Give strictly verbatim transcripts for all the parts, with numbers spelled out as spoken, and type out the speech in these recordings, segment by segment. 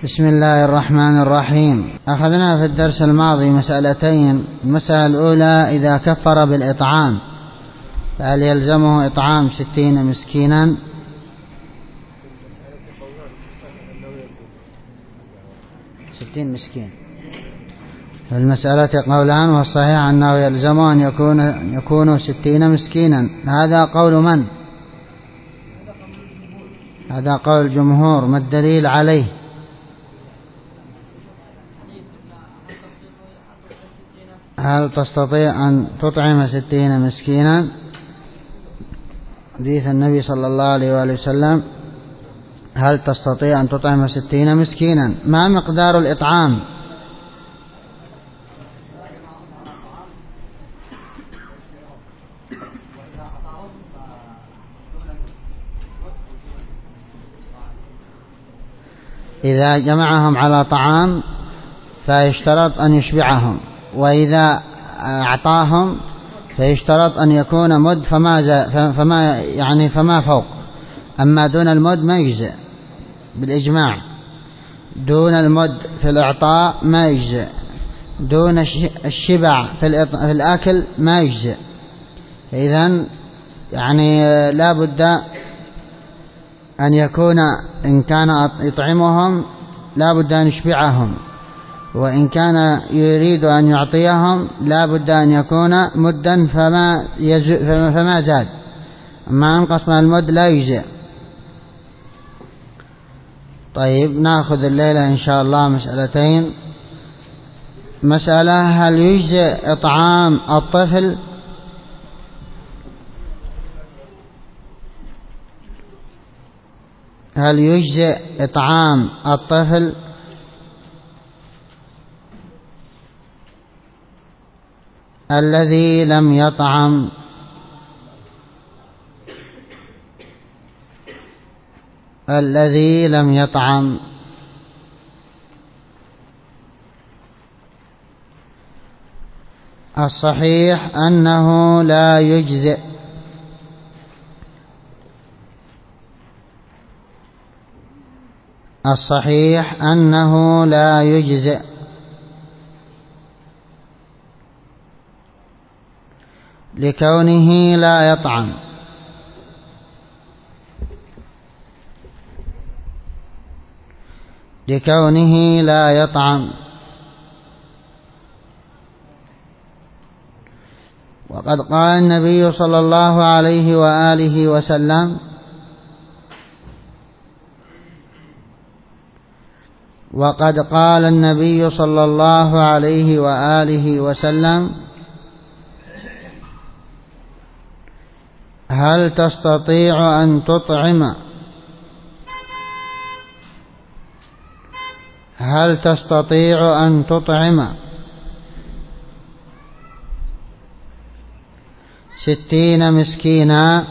بسم الله الرحمن الرحيم. أخذنا في الدرس الماضي مسألتين. المسألة الأولى: إذا كفر بالإطعام فهل يلزمه إطعام ستين مسكينا؟ ستين مسكين. في المسألة قولان، والصحيح أنه يلزمه أن يكون يكون ستين مسكينا. هذا قول من؟ هذا قول الجمهور. ما الدليل عليه؟ هل تستطيع أن تطعم ستين مسكينا؟ حديث النبي صلى الله عليه وآله وسلم: هل تستطيع أن تطعم ستين مسكينا؟ ما مقدار الإطعام؟ إذا جمعهم على طعام فيشترط أن يشبعهم، وإذا أعطاهم فيشترط أن يكون مد فما, فما يعني فما فوق. أما دون المد ما يجزئ بالإجماع. دون المد في الإعطاء ما يجزئ. دون الشبع في الأكل ما يجزئ. إذن يعني لا بد أن يكون، إن كان يطعمهم لا بد أن يشبعهم، وإن كان يريد أن يعطيهم لا بد أن يكون مدا فما, فما زاد. أما أنقص من المد لا يجزئ. طيب، نأخذ الليلة إن شاء الله مسألتين. مسألة: هل يجزئ إطعام الطفل؟ هل يجزئ إطعام الطفل؟ الذي لم يطعم الذي لم يطعم الصحيح أنه لا يجزئ. الصحيح أنه لا يجزئ لكونه لا يطعم. لكونه لا يطعم وقد قال النبي صلى الله عليه وآله وسلم: وقد قال النبي صلى الله عليه وآله وسلم: هل تستطيع أن تطعم هل تستطيع أن تطعم ستين مسكينا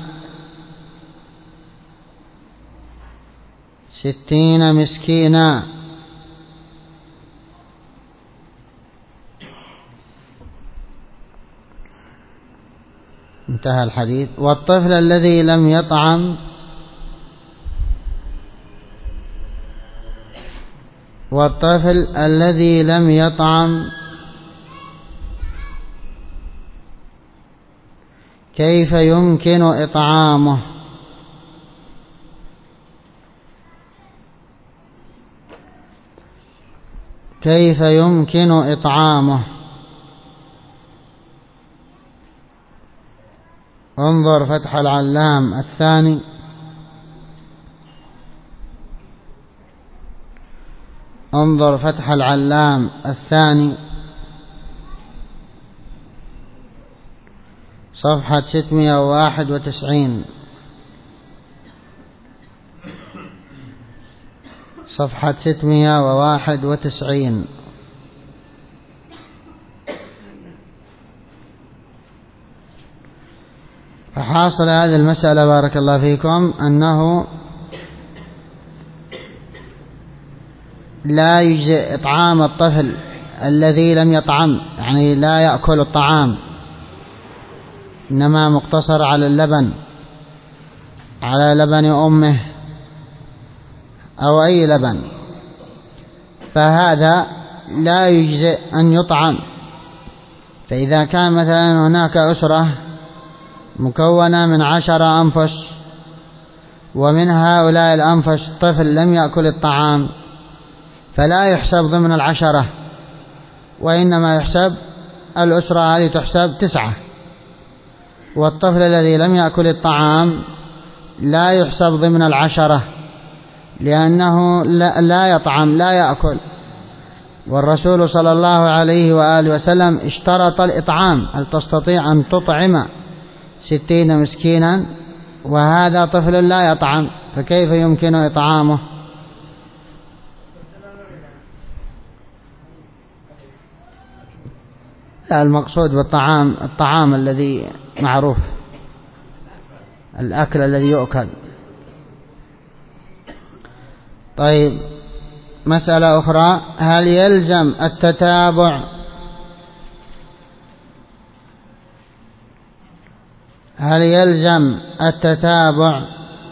ستين مسكينا انتهى الحديث. والطفل الذي لم يطعم والطفل الذي لم يطعم كيف يمكن إطعامه؟ كيف يمكن إطعامه؟ انظر فتح العلام الثاني، انظر فتح العلام الثاني صفحة ستمائة وواحد وتسعين. صفحة ستمائة وواحد وتسعين. فحاصل هذه المسألة بارك الله فيكم أنه لا يجزئ إطعام الطفل الذي لم يطعم، يعني لا يأكل الطعام، إنما مقتصر على اللبن، على لبن أمه أو أي لبن. فهذا لا يجزئ أن يطعم. فإذا كان مثلا هناك أسرة مكونة من عشر أنفس، ومن هؤلاء الأنفس طفل لم يأكل الطعام، فلا يحسب ضمن العشرة، وإنما يحسب الأسرة هذه تحسب تسعة، والطفل الذي لم يأكل الطعام لا يحسب ضمن العشرة، لأنه لا يطعم لا يأكل. والرسول صلى الله عليه وآله وسلم اشترط الإطعام: هل تستطيع أن تطعم ستين مسكينا؟ وهذا طفل لا يطعم، فكيف يمكن إطعامه؟ لا، المقصود بالطعام الطعام الذي معروف، الأكل الذي يؤكل. طيب، مسألة أخرى: هل يلزم التتابع هل يلزم التتابع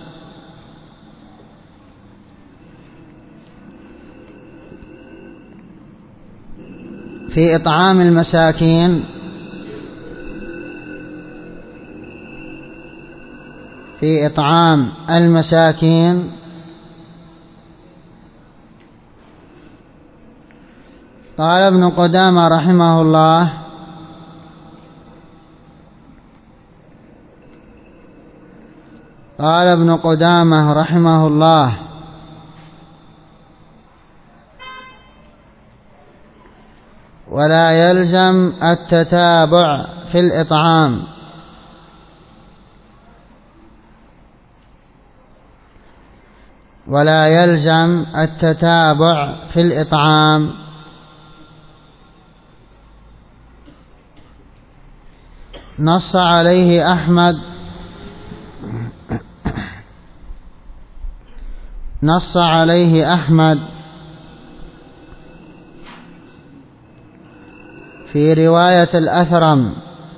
في إطعام المساكين في إطعام المساكين قال ابن قدامة رحمه الله: قال ابن قدامة رحمه الله: ولا يلزم التتابع في الإطعام، ولا يلزم التتابع في الإطعام. نص عليه أحمد نص عليه أحمد في رواية الأثرم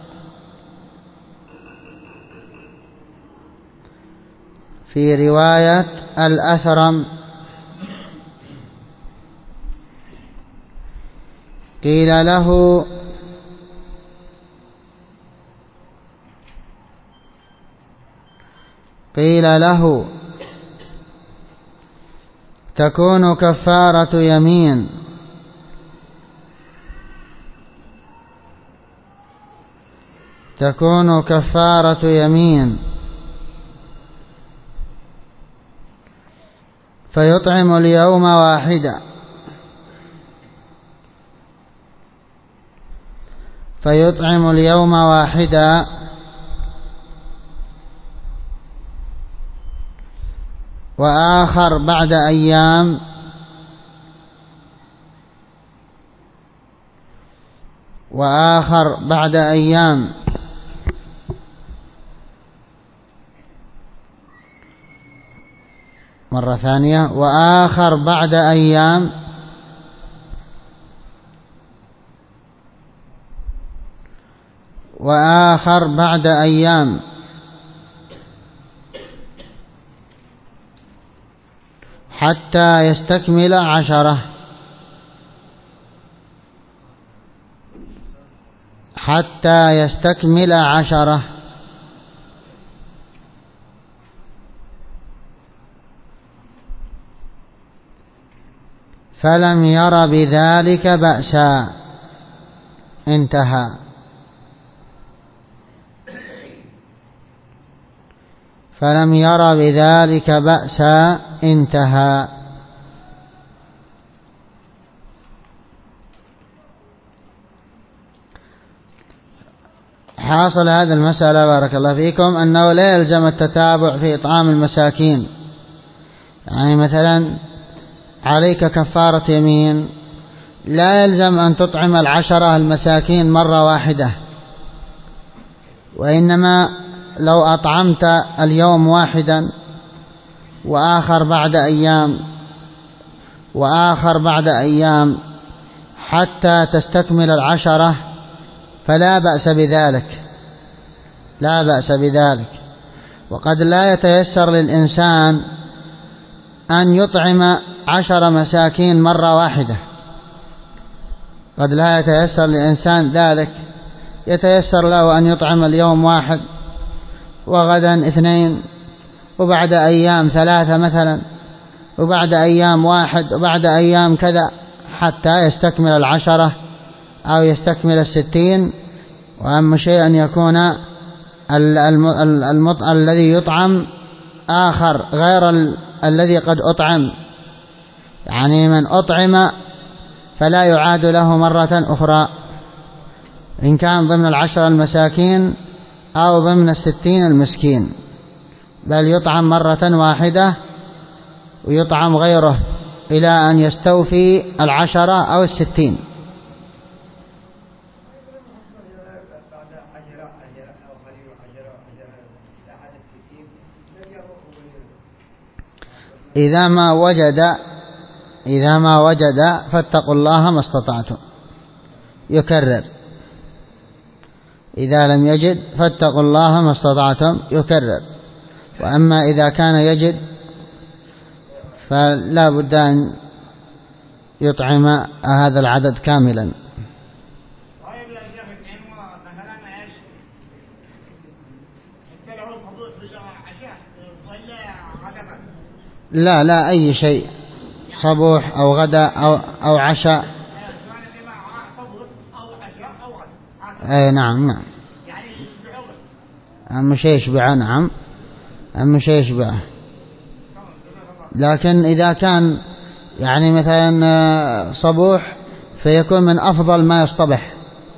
في رواية الأثرم قيل له: قيل له تكون كفارة يمين تكون كفارة يمين فيطعم اليوم واحدا فيطعم اليوم واحدا وآخر بعد أيام وآخر بعد أيام مرة ثانية وآخر بعد أيام وآخر بعد أيام حتى يستكمل عشرة حتى يستكمل عشرة فلم ير بذلك بأسا. انتهى. فلم ير بذلك بأسا. انتهى. حاصل هذه المسألة بارك الله فيكم أنه لا يلزم التتابع في إطعام المساكين. يعني مثلا عليك كفارة يمين، لا يلزم أن تطعم العشرة المساكين مرة واحدة، وإنما لو أطعمت اليوم واحدا وآخر بعد أيام وآخر بعد أيام حتى تستكمل العشرة فلا بأس بذلك لا بأس بذلك. وقد لا يتيسر للإنسان أن يطعم عشر مساكين مرة واحدة، قد لا يتيسر لإنسان ذلك، يتيسر له أن يطعم اليوم واحد وغدا اثنين وبعد أيام ثلاثة مثلا وبعد أيام واحد وبعد أيام كذا حتى يستكمل العشرة أو يستكمل الستين. وأهم شيء أن يكون الذي يطعم آخر غير ال الذي قد أطعم، يعني من أطعم فلا يعاد له مرة أخرى، إن كان ضمن العشر المساكين أو ضمن الستين المسكين، بل يطعم مرة واحدة ويطعم غيره إلى أن يستوفي العشرة أو الستين. إذا ما وجد إذا ما وجد فاتقوا الله ما استطعتم، يكرر. إذا لم يجد فاتقوا الله ما استطعتم، يكرر. وأما إذا كان يجد فلا بد أن يطعم هذا العدد كاملا. لا لا أي شيء، صبوح أو غدا أو أو عشاء. أي نعم نعم. أهم شيء يشبعه. نعم أهم شيء يشبعه. لكن إذا كان يعني مثلا صبوح فيكون من أفضل ما يصطبح،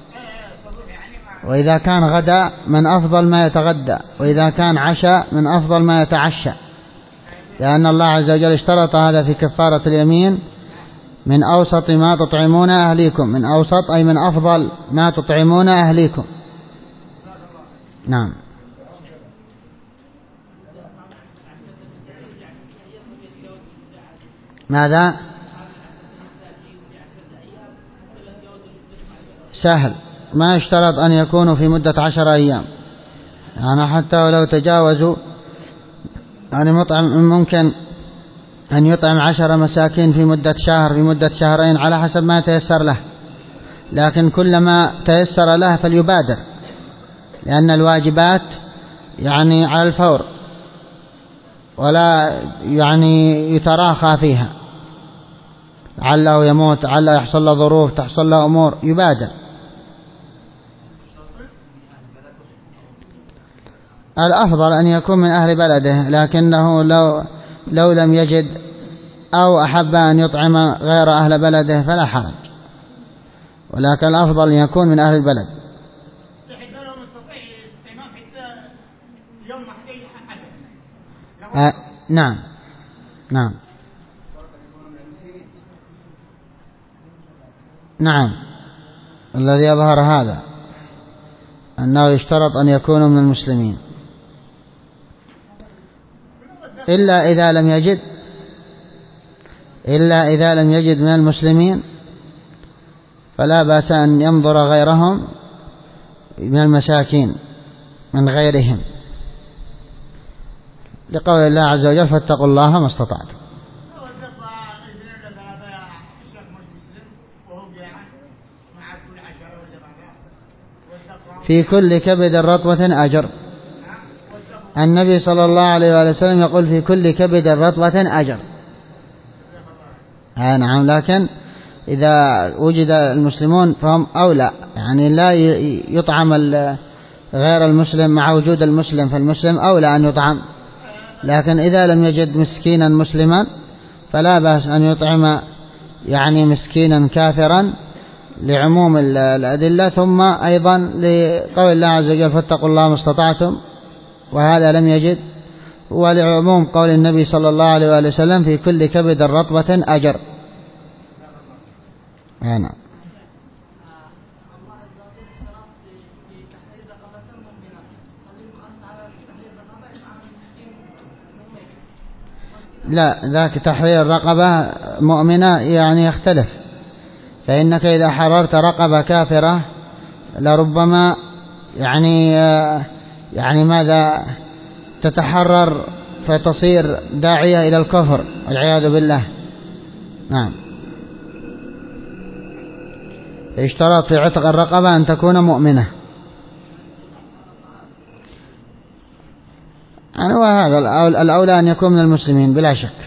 وإذا كان غدا من أفضل ما يتغدى، وإذا كان عشاء من أفضل ما يتعشى، لأن الله عز وجل اشترط هذا في كفارة اليمين: من أوسط ما تطعمون أهليكم. من أوسط أي من أفضل ما تطعمون أهليكم. نعم. ماذا؟ سهل، ما يشترط أن يكونوا في مدة عشر أيام، يعني حتى ولو تجاوزوا، يعني مطعم ممكن أن يطعم عشر مساكين في مدة شهر، في مدة شهرين، على حسب ما تيسر له، لكن كلما تيسر له فليبادر، لأن الواجبات يعني على الفور ولا يعني يتراخى فيها، لعله يموت، لعله يحصل له ظروف، تحصل له أمور، يبادر. الأفضل أن يكون من أهل بلده، لكنه لو لو لم يجد أو أحب أن يطعم غير أهل بلده فلا حرج، ولكن الأفضل أن يكون من أهل البلد. آه نعم نعم نعم. الذي يظهر هذا أنه يشترط أن يكونوا من المسلمين، إلا إذا لم يجد إلا إذا لم يجد من المسلمين فلا بأس أن ينظر غيرهم من المساكين من غيرهم، لقول الله عز وجل: فاتقوا الله ما استطعتم. في كل كبد رطبة أجر. النبي صلى الله عليه وسلم يقول: في كل كبد رطبة أجر. آه نعم. لكن إذا وجد المسلمون فهم أولى، يعني لا يطعم غير المسلم مع وجود المسلم، فالمسلم أولى أن يطعم. لكن إذا لم يجد مسكينا مسلما فلا بأس أن يطعم يعني مسكينا كافرا، لعموم الأدلة، ثم أيضا لقول الله عز وجل: فاتقوا الله ما استطعتم، وهذا لم يجد، ولعموم قول النبي صلى الله عليه وسلم: في كل كبد رطبة أجر. هنا لا، ذاك تحرير رقبة مؤمنة يعني يختلف، فإنك إذا حررت رقبة كافرة لربما يعني يعني ماذا تتحرر فتصير داعية إلى الكفر والعياذ بالله، نعم. يشترط في عتق الرقبة أن تكون مؤمنة. يعني وهذا الأولى أن يكون من المسلمين بلا شك.